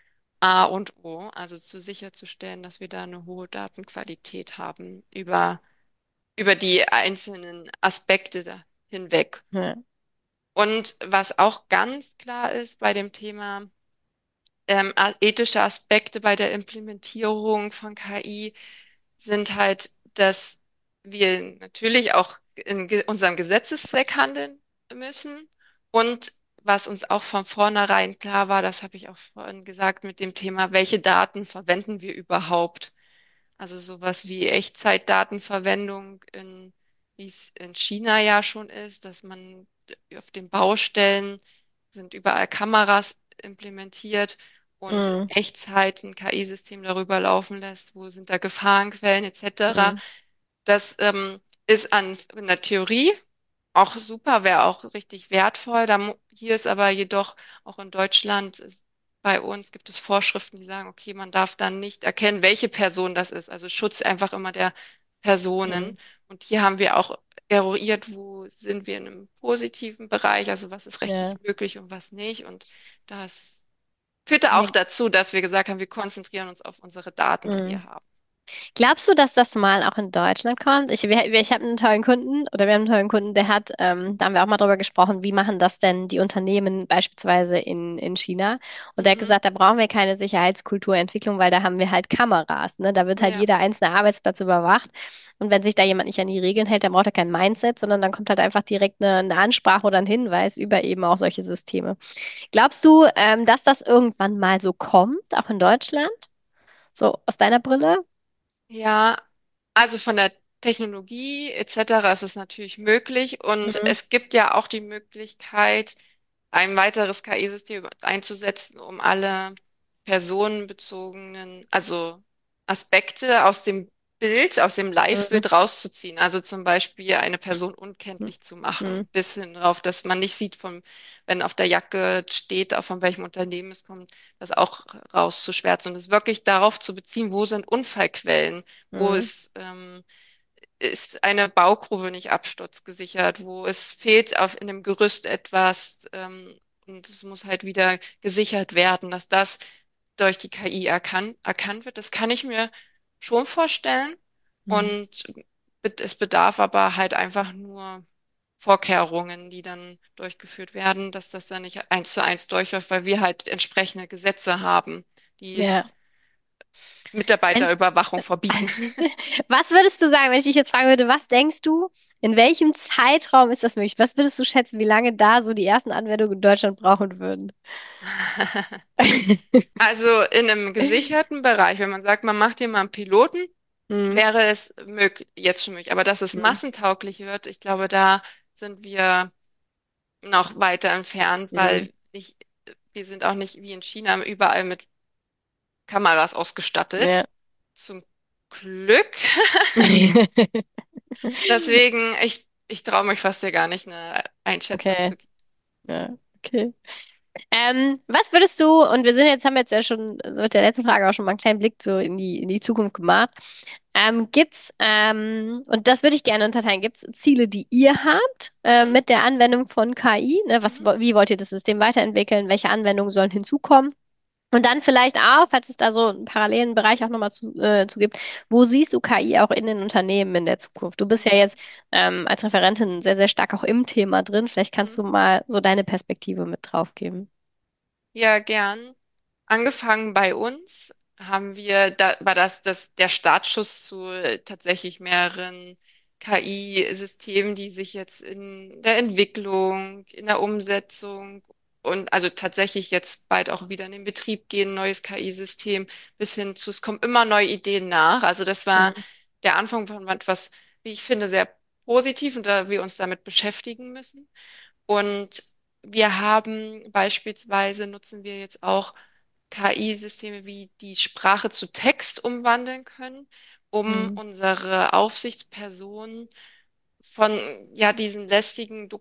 A und O, also zu sicherzustellen, dass wir da eine hohe Datenqualität haben über, über die einzelnen Aspekte da hinweg. Ja. Und was auch ganz klar ist bei dem Thema ähm, a- ethische Aspekte bei der Implementierung von K I sind halt, dass wir natürlich auch in ge unserem Gesetzeszweck handeln müssen. Und was uns auch von vornherein klar war, das habe ich auch vorhin gesagt mit dem Thema, welche Daten verwenden wir überhaupt? Also sowas wie Echtzeitdatenverwendung, in, wie es in China ja schon ist, dass man auf den Baustellen sind überall Kameras implementiert und in Mhm. Echtzeit ein K I-System darüber laufen lässt, wo sind da Gefahrenquellen et cetera. Mhm. Das ähm, ist an, in der Theorie auch super, wäre auch richtig wertvoll. Da, mu- hier ist aber jedoch auch in Deutschland, ist, bei uns gibt es Vorschriften, die sagen, okay, man darf dann nicht erkennen, welche Person das ist. Also Schutz einfach immer der Personen. Mhm. Und hier haben wir auch eruiert, wo sind wir in einem positiven Bereich, also was ist rechtlich Ja. möglich und was nicht. Und das führte auch Nee. dazu, dass wir gesagt haben, wir konzentrieren uns auf unsere Daten, die Mhm. wir haben. Glaubst du, dass das mal auch in Deutschland kommt? Ich, wir, ich habe einen tollen Kunden oder wir haben einen tollen Kunden, der hat, ähm, da haben wir auch mal drüber gesprochen, wie machen das denn die Unternehmen beispielsweise in, in China? Und der hat Mhm. gesagt, da brauchen wir keine Sicherheitskulturentwicklung, weil da haben wir halt Kameras, ne? Da wird halt Ja, jeder einzelne Arbeitsplatz überwacht. Und wenn sich da jemand nicht an die Regeln hält, dann braucht er kein Mindset, sondern dann kommt halt einfach direkt eine, eine Ansprache oder ein Hinweis über eben auch solche Systeme. Glaubst du, ähm, dass das irgendwann mal so kommt, auch in Deutschland? So aus deiner Brille? ja, also von der Technologie et cetera ist es natürlich möglich und Mhm. es gibt ja auch die Möglichkeit, ein weiteres K I-System einzusetzen, um alle personenbezogenen, also Aspekte aus dem Bild, aus dem Mhm. Live-Bild rauszuziehen. Also zum Beispiel eine Person unkenntlich zu machen, Mhm. bis hin darauf, dass man nicht sieht, von, wenn auf der Jacke steht, auch von welchem Unternehmen es kommt, das auch rauszuschwärzen und es wirklich darauf zu beziehen, wo sind Unfallquellen, wo Mhm. ist ähm, ist eine Baugrube nicht absturzgesichert, wo es fehlt auf in dem Gerüst etwas ähm, und es muss halt wieder gesichert werden, dass das durch die K I erkan erkannt wird. Das kann ich mir schon vorstellen Mhm. und be- es bedarf aber halt einfach nur Vorkehrungen, die dann durchgeführt werden, dass das dann nicht eins zu eins durchläuft, weil wir halt entsprechende Gesetze haben, die es Ja. Wenn, Mitarbeiterüberwachung verbieten. was würdest du sagen, wenn ich dich jetzt fragen würde, was denkst du, in welchem Zeitraum ist das möglich? Was würdest du schätzen, wie lange da so die ersten Anwendungen in Deutschland brauchen würden? Also in einem gesicherten Bereich, wenn man sagt, man macht hier mal einen Piloten, Mhm. wäre es möglich, jetzt schon möglich. Aber dass es Mhm. massentauglich wird, ich glaube, da sind wir noch weiter entfernt, Mhm. weil ich, wir sind auch nicht wie in China überall mit Kameras ausgestattet. Ja. Zum Glück. Deswegen, ich, ich traue mich fast ja gar nicht, eine Einschätzung Okay. zu geben. Ja. Okay. Ähm, was würdest du, und wir sind jetzt, haben jetzt ja schon so mit der letzten Frage auch schon mal einen kleinen Blick so in die, in die Zukunft gemacht. Ähm, gibt's, ähm, und das würde ich gerne unterteilen, gibt's Ziele, die ihr habt, äh, Mhm, mit der Anwendung von K I? Ne? Was, mhm, wo- wie wollt ihr das System weiterentwickeln? Welche Anwendungen sollen hinzukommen? Und dann vielleicht auch, falls es da so einen parallelen Bereich auch nochmal zu, äh, zu gibt, wo siehst du K I auch in den Unternehmen in der Zukunft? Du bist ja mhm, jetzt ähm, als Referentin sehr, sehr stark auch im Thema drin. Vielleicht kannst mhm. du mal so deine Perspektive mit drauf geben. Ja, gern. Angefangen bei uns haben wir, da war das, das der Startschuss zu äh, tatsächlich mehreren K I-Systemen, die sich jetzt in der Entwicklung, in der Umsetzung und also tatsächlich jetzt bald auch wieder in den Betrieb gehen, neues K I-System, bis hin zu, es kommen immer neue Ideen nach. Also das war Mhm. der Anfang von etwas, wie ich finde, sehr positiv und da wir uns damit beschäftigen müssen. Und wir haben beispielsweise nutzen wir jetzt auch K I-Systeme, wie die Sprache zu Text umwandeln können, um Mhm. unsere Aufsichtspersonen von ja diesen lästigen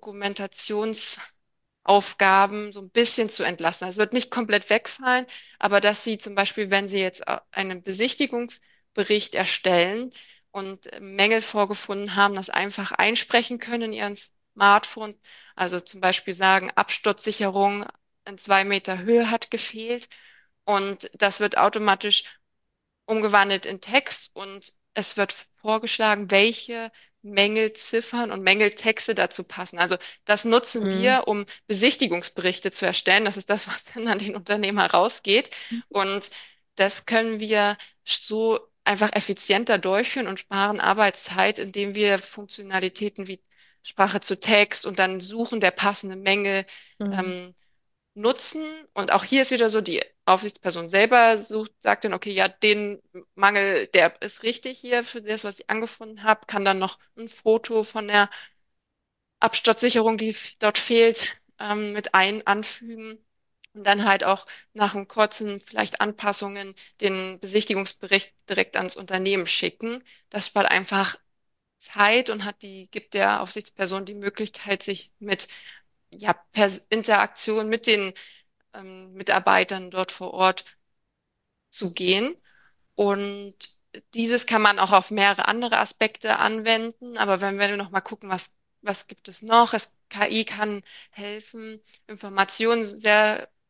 Dokumentationsaufgaben so ein bisschen zu entlassen. Also es wird nicht komplett wegfallen, aber dass sie zum Beispiel, wenn sie jetzt äh, einen Besichtigungsbericht erstellen und äh, Mängel vorgefunden haben, das einfach einsprechen können in ihren Smartphone. Also zum Beispiel sagen, Absturzsicherung in zwei Meter Höhe hat gefehlt und das wird automatisch umgewandelt in Text und es wird vorgeschlagen, welche Mängelziffern und Mängeltexte dazu passen. Also das nutzen Mhm. wir, um Besichtigungsberichte zu erstellen. Das ist das, was dann an den Unternehmer rausgeht. Und das können wir so einfach effizienter durchführen und sparen Arbeitszeit, indem wir Funktionalitäten wie Sprache zu Text und dann Suchen der passenden Mängel Mhm. ähm, nutzen. Und auch hier ist wieder so, die Aufsichtsperson selber sucht, sagt dann, okay, ja, den Mangel, der ist richtig hier für das, was ich angefunden habe, kann dann noch ein Foto von der Absturzsicherung, die f- dort fehlt, ähm, mit ein anfügen. Und dann halt auch nach einem kurzen, vielleicht Anpassungen, den Besichtigungsbericht direkt ans Unternehmen schicken. Das spart einfach Zeit und hat die, gibt der Aufsichtsperson die Möglichkeit, sich mit ja, Pers Interaktion mit den ähm, Mitarbeitern dort vor Ort zu gehen. Und dieses kann man auch auf mehrere andere Aspekte anwenden. Aber wenn wir noch mal gucken, was, was gibt es noch? Es, K I kann helfen, Informationen sehr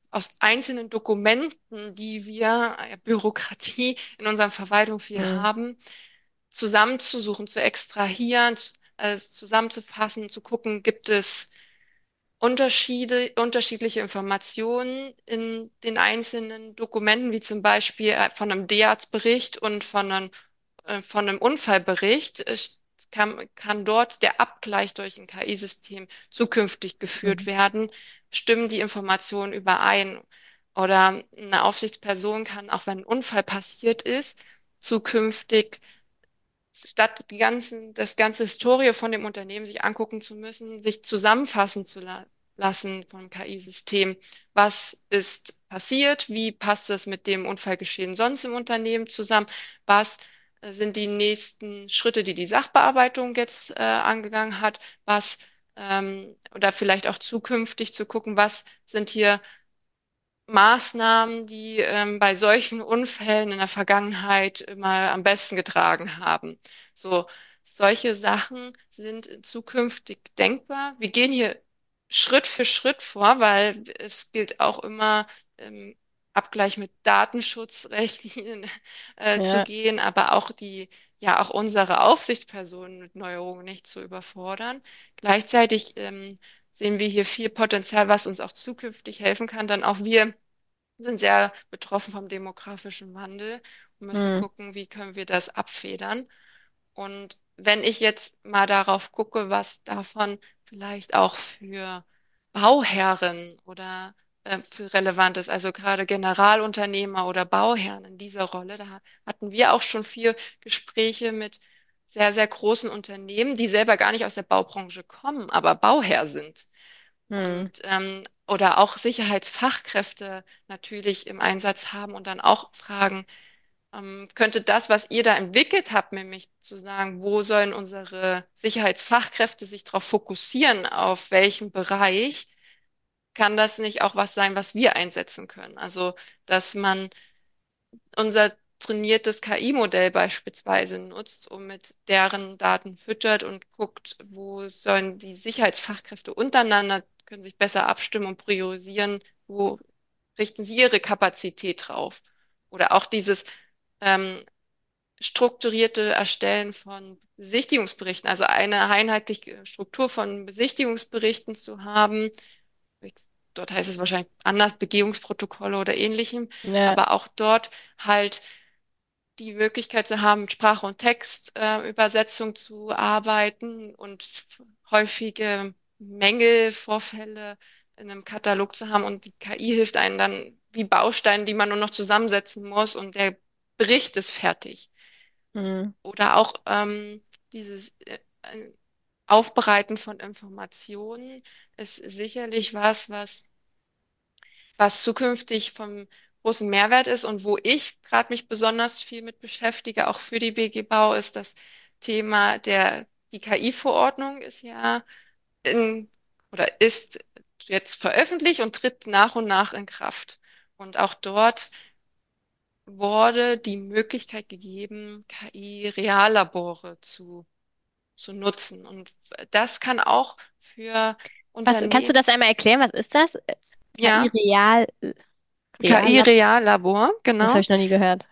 aus einzelnen Dokumenten, die wir, äh, Bürokratie in unserer Verwaltung viel Mhm. haben, zusammenzusuchen, zu extrahieren, zu- also zusammenzufassen, zu gucken, gibt es Unterschiede, unterschiedliche Informationen in den einzelnen Dokumenten, wie zum Beispiel äh, von einem D-Arzt-Bericht und von einem, äh, von einem Unfallbericht. Es kann, kann dort der Abgleich durch ein K I-System zukünftig geführt Mhm. werden. Stimmen die Informationen überein? Oder eine Aufsichtsperson kann, auch wenn ein Unfall passiert ist, zukünftig statt die ganzen, das ganze Historie von dem Unternehmen sich angucken zu müssen, sich zusammenfassen zu la lassen vom K I-System. Was ist passiert? Wie passt es mit dem Unfallgeschehen sonst im Unternehmen zusammen? Was äh, sind die nächsten Schritte, die die Sachbearbeitung jetzt äh, angegangen hat? Was ähm, oder vielleicht auch zukünftig zu gucken, was sind hier Maßnahmen, die ähm, bei solchen Unfällen in der Vergangenheit immer am besten getragen haben. So, solche Sachen sind zukünftig denkbar. Wir gehen hier Schritt für Schritt vor, weil es gilt auch immer im Abgleich mit Datenschutzrechtlinien äh, zu Ja. gehen, aber auch die, ja, auch unsere Aufsichtspersonen mit Neuerungen nicht zu überfordern. Gleichzeitig ähm, sehen wir hier viel Potenzial, was uns auch zukünftig helfen kann. Dann auch wir sind sehr betroffen vom demografischen Wandel und müssen Mhm. gucken, wie können wir das abfedern. Und wenn ich jetzt mal darauf gucke, was davon vielleicht auch für Bauherren oder äh, für relevant ist, also gerade Generalunternehmer oder Bauherren in dieser Rolle, da hatten wir auch schon viel Gespräche mit sehr, sehr großen Unternehmen, die selber gar nicht aus der Baubranche kommen, aber Bauherr sind. Und Mhm. ähm, oder auch Sicherheitsfachkräfte natürlich im Einsatz haben und dann auch fragen, ähm, könnte das, was ihr da entwickelt habt, nämlich zu sagen, wo sollen unsere Sicherheitsfachkräfte sich darauf fokussieren, auf welchem Bereich, kann das nicht auch was sein, was wir einsetzen können? Also, dass man unser trainiertes K I-Modell beispielsweise nutzt, um mit deren Daten füttert und guckt, wo sollen die Sicherheitsfachkräfte untereinander, können sich besser abstimmen und priorisieren, wo richten sie ihre Kapazität drauf. Oder auch dieses ähm, strukturierte Erstellen von Besichtigungsberichten, also eine einheitliche Struktur von Besichtigungsberichten zu haben. Dort heißt es wahrscheinlich anders, Begehungsprotokolle oder ähnlichem, Ja. aber auch dort halt die Möglichkeit zu haben, mit Sprache- und Textübersetzung äh, Übersetzung zu arbeiten und häufige Mängel, Vorfälle in einem Katalog zu haben. Und die K I hilft einem dann wie Bausteine, die man nur noch zusammensetzen muss und der Bericht ist fertig. Mhm. Oder auch ähm, dieses äh, Aufbereiten von Informationen ist sicherlich was, was was zukünftig vom großen Mehrwert ist und wo ich gerade mich besonders viel mit beschäftige, auch für die B G Bau, ist das Thema der, die K I-Verordnung ist ja in oder ist jetzt veröffentlicht und tritt nach und nach in Kraft. Und auch dort wurde die Möglichkeit gegeben, K I-Reallabore zu, zu nutzen. Und das kann auch für Was, kannst du Unternehmen, das einmal erklären? Was ist das? K I ja, Real, Reallab, K I-Reallabor, das genau. habe ich noch nie gehört.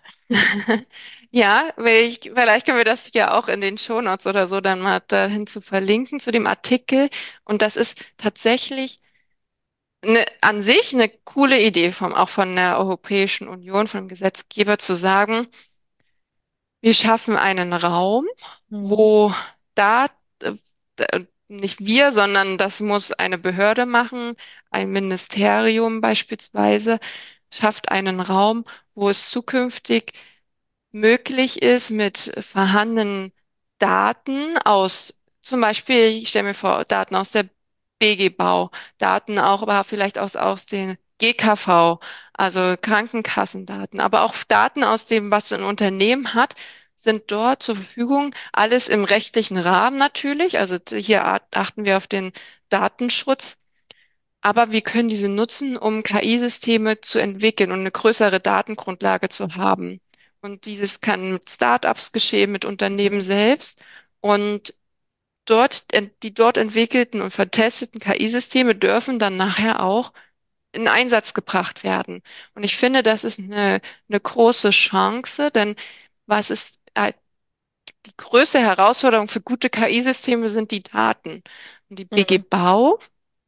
Ja, weil ich, vielleicht können wir das ja auch in den Shownotes oder so dann mal dahin zu verlinken, zu dem Artikel. Und das ist tatsächlich eine, an sich eine coole Idee vom, auch von der Europäischen Union, vom Gesetzgeber zu sagen, wir schaffen einen Raum, Mhm. wo da, äh, nicht wir, sondern das muss eine Behörde machen, ein Ministerium beispielsweise, schafft einen Raum, wo es zukünftig möglich ist, mit vorhandenen Daten aus, zum Beispiel, ich stelle mir vor, Daten aus der B G Bau, Daten auch, aber vielleicht aus, aus den G K V, also Krankenkassendaten, aber auch Daten aus dem, was ein Unternehmen hat, sind dort zur Verfügung. Alles im rechtlichen Rahmen natürlich. Also hier achten wir auf den Datenschutz. Aber wir können diese nutzen, um K I-Systeme zu entwickeln und eine größere Datengrundlage zu haben. Und dieses kann mit Startups geschehen, mit Unternehmen Mhm. selbst. Und dort, die dort entwickelten und vertesteten K I-Systeme dürfen dann nachher auch in Einsatz gebracht werden. Und ich finde, das ist eine, eine große Chance, denn was ist äh, die größte Herausforderung für gute K I-Systeme sind die Daten. Und die B G Mhm. Bau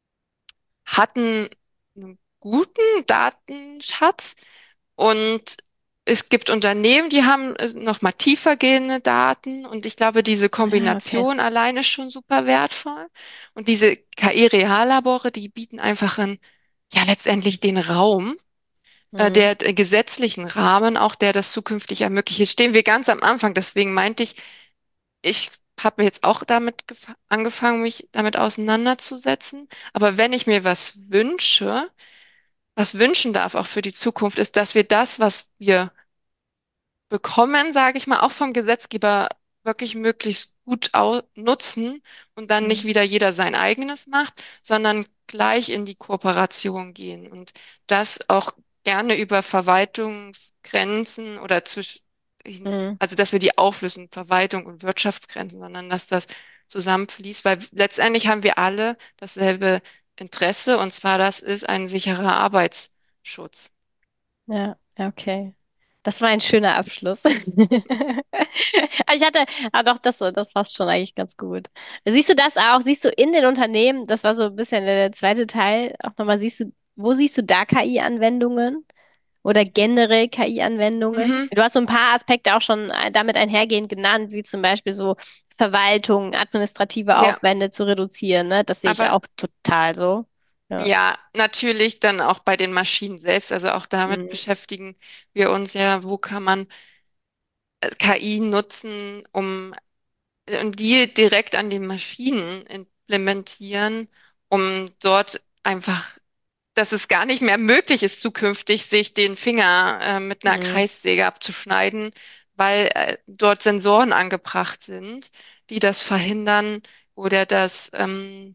hatten einen guten Datenschatz und es gibt Unternehmen, die haben äh, noch mal tiefergehende Daten und ich glaube, diese Ah, okay. Kombination allein ist schon super wertvoll. Und diese K I-Reallabore, die bieten einfach einen, ja letztendlich den Raum, äh, Mhm. der, der gesetzlichen Rahmen, auch der das zukünftig ermöglicht. Jetzt stehen wir ganz am Anfang, deswegen meinte ich, ich habe jetzt auch damit gef- angefangen, mich damit auseinanderzusetzen. Aber wenn ich mir was wünsche, was wünschen darf auch für die Zukunft, ist, dass wir das, was wir bekommen, sage ich mal, auch vom Gesetzgeber wirklich möglichst gut au nutzen und dann nicht Mhm. wieder jeder sein eigenes macht, sondern gleich in die Kooperation gehen und das auch gerne über Verwaltungsgrenzen oder zwischen, Mhm. also dass wir die auflösen, Verwaltung und Wirtschaftsgrenzen, sondern dass das zusammenfließt, weil letztendlich haben wir alle dasselbe Interesse und zwar das ist ein sicherer Arbeitsschutz. Ja, ja, okay. Das war ein schöner Abschluss. Also ich hatte, ah doch, das, das passt schon eigentlich ganz gut. Siehst du das auch? Siehst du in den Unternehmen, das war so ein bisschen der zweite Teil, auch nochmal, siehst du, wo siehst du da K I-Anwendungen oder generell K I-Anwendungen? Mhm. Du hast so ein paar Aspekte auch schon äh, damit einhergehend genannt, wie zum Beispiel so Verwaltung, administrative Ja, Aufwände zu reduzieren, ne? Das sehe ich aber auch total so. Ja. ja, natürlich dann auch bei den Maschinen selbst. Also auch damit Mhm. beschäftigen wir uns ja, wo kann man äh, K I nutzen, um, um die direkt an den Maschinen implementieren, um dort einfach, dass es gar nicht mehr möglich ist, zukünftig sich den Finger äh, mit einer Mhm. Kreissäge abzuschneiden, weil äh, dort Sensoren angebracht sind, die das verhindern oder das ähm,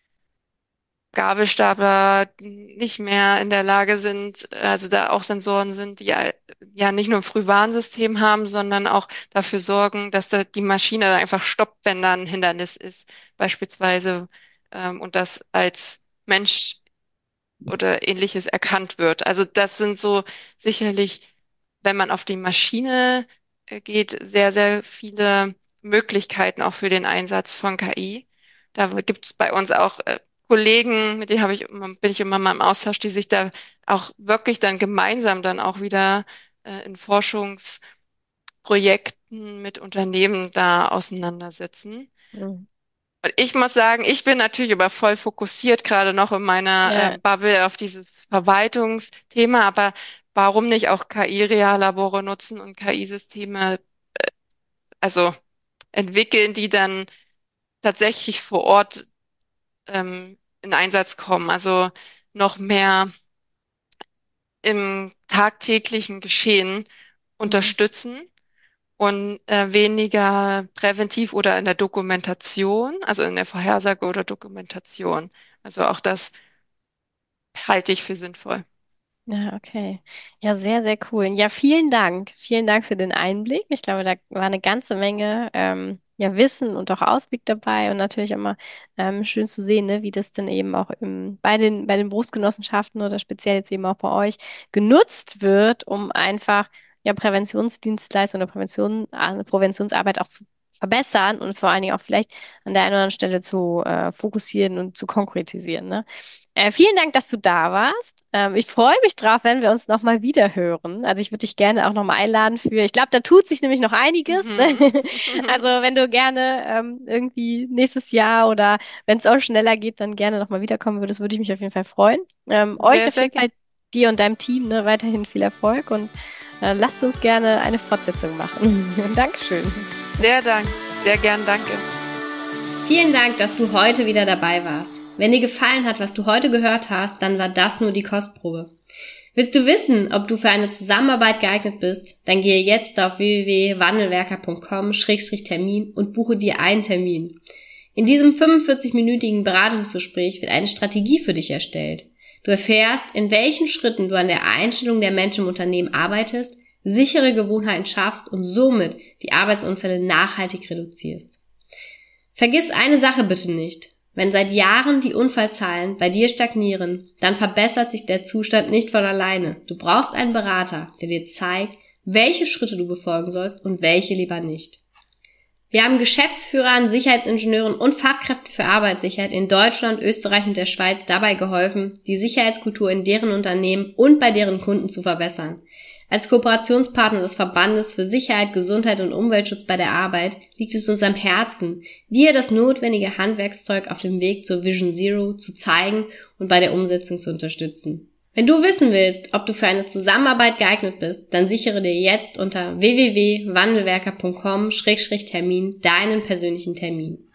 Gabelstapler nicht mehr in der Lage sind, also da auch Sensoren sind, die ja ja nicht nur ein Frühwarnsystem haben, sondern auch dafür sorgen, dass da die Maschine dann einfach stoppt, wenn da ein Hindernis ist, beispielsweise, ähm, und das als Mensch oder ähnliches erkannt wird. Also das sind so sicherlich, wenn man auf die Maschine äh, geht, sehr, sehr viele Möglichkeiten auch für den Einsatz von K I. Da gibt es bei uns auch äh, Kollegen, mit denen habe ich immer, bin ich immer mal im Austausch, die sich da auch wirklich dann gemeinsam dann auch wieder äh, in Forschungsprojekten mit Unternehmen da auseinandersetzen. Mhm. Und ich muss sagen, ich bin natürlich aber voll fokussiert gerade noch in meiner Ja. äh, Bubble auf dieses Verwaltungsthema, aber warum nicht auch K I-Reallabore nutzen und K I-Systeme, also entwickeln, die dann tatsächlich vor Ort ähm, in Einsatz kommen, also noch mehr im tagtäglichen Geschehen Mhm. unterstützen und äh, weniger präventiv oder in der Dokumentation, also in der Vorhersage oder Dokumentation. Also auch das halte ich für sinnvoll. Ja, okay. Ja, sehr, sehr cool. Ja, vielen Dank. Vielen Dank für den Einblick. Ich glaube, da war eine ganze Menge ähm, ja, Wissen und auch Ausblick dabei und natürlich immer ähm, schön zu sehen, ne, wie das dann eben auch im, bei den, bei den Berufsgenossenschaften oder speziell jetzt eben auch bei euch genutzt wird, um einfach ja Präventionsdienstleistungen oder Prävention, äh, Präventionsarbeit auch zu verbessern und vor allen Dingen auch vielleicht an der einen oder anderen Stelle zu äh, fokussieren und zu konkretisieren, ne? Äh, vielen Dank, dass du da warst. Ähm, ich freue mich drauf, wenn wir uns nochmal wieder hören. Also ich würde dich gerne auch nochmal einladen für, ich glaube, da tut sich nämlich noch einiges. Ne? Mhm. Also wenn du gerne ähm, irgendwie nächstes Jahr oder wenn es auch schneller geht, dann gerne nochmal wiederkommen würdest, würde ich mich auf jeden Fall freuen. Ähm, euch Sehr, auf sehr jeden gerne. Fall, dir und deinem Team, ne, weiterhin viel Erfolg und äh, lasst uns gerne eine Fortsetzung machen. Dankeschön. Sehr dank. Sehr gern, danke. Vielen Dank, dass du heute wieder dabei warst. Wenn dir gefallen hat, was du heute gehört hast, dann war das nur die Kostprobe. Willst du wissen, ob du für eine Zusammenarbeit geeignet bist? Dann gehe jetzt auf w w w punkt wandelwerker punkt com Schrägstrich Termin und buche dir einen Termin. In diesem fünfundvierzig-minütigen Beratungsgespräch wird eine Strategie für dich erstellt. Du erfährst, in welchen Schritten du an der Einstellung der Menschen im Unternehmen arbeitest, sichere Gewohnheiten schaffst und somit die Arbeitsunfälle nachhaltig reduzierst. Vergiss eine Sache bitte nicht. Wenn seit Jahren die Unfallzahlen bei dir stagnieren, dann verbessert sich der Zustand nicht von alleine. Du brauchst einen Berater, der dir zeigt, welche Schritte du befolgen sollst und welche lieber nicht. Wir haben Geschäftsführern, Sicherheitsingenieuren und Fachkräften für Arbeitssicherheit in Deutschland, Österreich und der Schweiz dabei geholfen, die Sicherheitskultur in deren Unternehmen und bei deren Kunden zu verbessern. Als Kooperationspartner des Verbandes für Sicherheit, Gesundheit und Umweltschutz bei der Arbeit liegt es uns am Herzen, dir das notwendige Handwerkszeug auf dem Weg zur Vision Zero zu zeigen und bei der Umsetzung zu unterstützen. Wenn du wissen willst, ob du für eine Zusammenarbeit geeignet bist, dann sichere dir jetzt unter w w w punkt wandelwerker punkt com Schrägstrich Termin deinen persönlichen Termin.